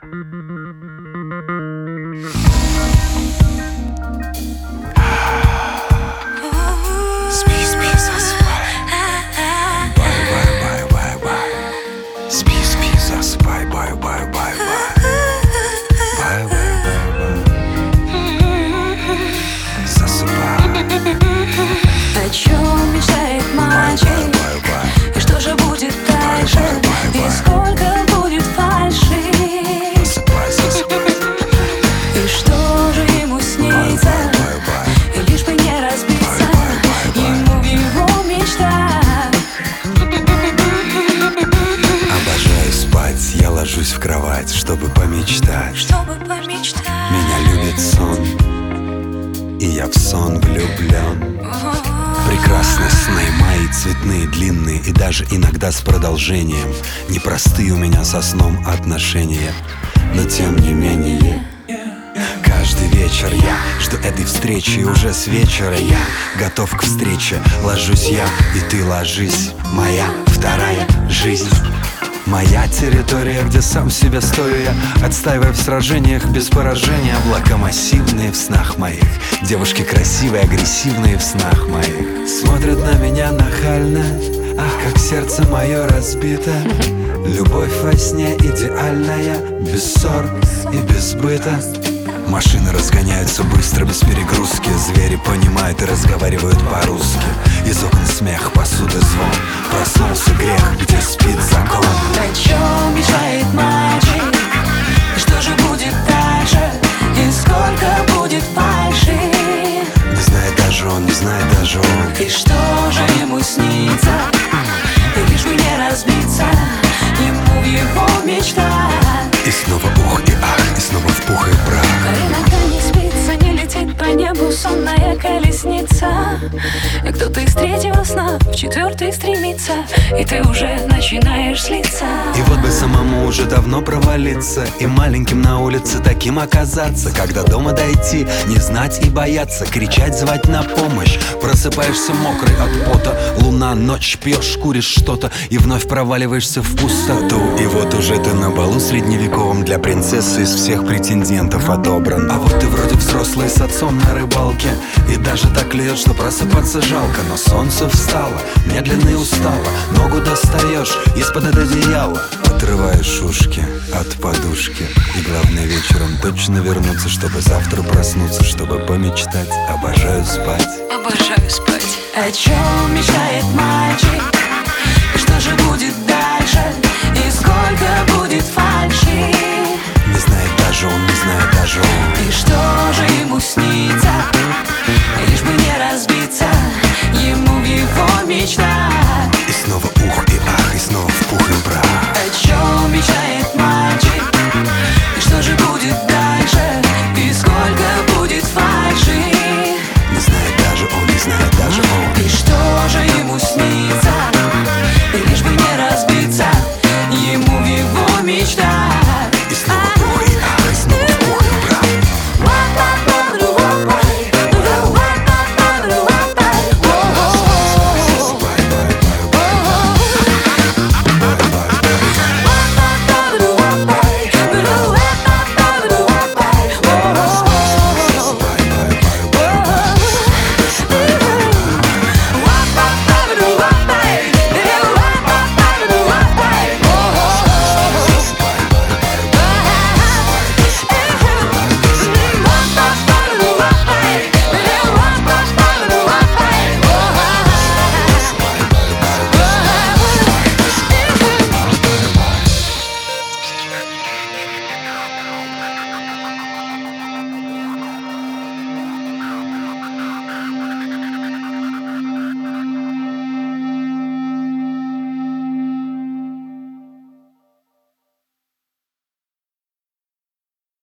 Спи, спи, засыпай. Бай, бай, бай, бай, бай. Спи, спи, засыпай. Бай, бай, бай, бай. Бай, бай, бай, бай. Засыпай. О чем мечтает мальчик? И что же будет дальше? И сколько будет фальши? И что же ему снится? И лишь бы не разбиться ему в его мечтах. Обожаю спать, я ложусь в кровать, чтобы помечтать. Меня любит сон, и я в сон влюблен. Прекрасные сны мои, цветные, длинные и даже иногда с продолжением. Непростые у меня со сном отношения, но тем не менее каждый вечер я жду этой встречи, и уже с вечера я готов к встрече. Ложусь я, и ты ложись, моя вторая жизнь. Моя территория, где сам себе стою я, отстаивая в сражениях без поражения. Облака массивные в снах моих, девушки красивые, агрессивные в снах моих. Смотрят на меня нахально, ах, как сердце мое разбито. Любовь во сне идеальная, без ссор и без быта. Машины разгоняются быстро, без перегрузки. Звери понимают и разговаривают по-русски. Из окон смех, посуды звон. Проснулся грех, где спит закон. О чем мечтает мальчик? И что же будет дальше? И сколько будет фальши? Не знает даже он, не знает даже он. И что же ему снится? И лишь бы не разбиться ему в его мечтах. И снова ух и ах, и снова в пух и прах. Иногда не спится, не летит по небу сонная колесница. И кто-то из третьего сна в четвертый стремится, и ты уже начинаешь злиться. И вот бы самому уже давно провалиться, и маленьким на улице таким оказаться. Когда дома дойти, не знать и бояться, кричать, звать на помощь. Просыпаешься мокрый от пота, луна, ночь, пьешь, куришь что-то, и вновь проваливаешься в пустоту. И вот уже ты на балу средневековом, для принцессы из всех претендентов отобран. А вот ты вроде взрослый с отцом на рыбалке, и даже так льет, что просыпаться жалко. Но солнце встало, медленно и устало, ногу достаешь из-под одеяла, отрываешь ушки от подушки. И главное вечером точно вернуться, чтобы завтра проснуться, чтобы помечтать. Обожаю спать. Обожаю спать. О чем мечтает мальчик? И что же будет дальше? И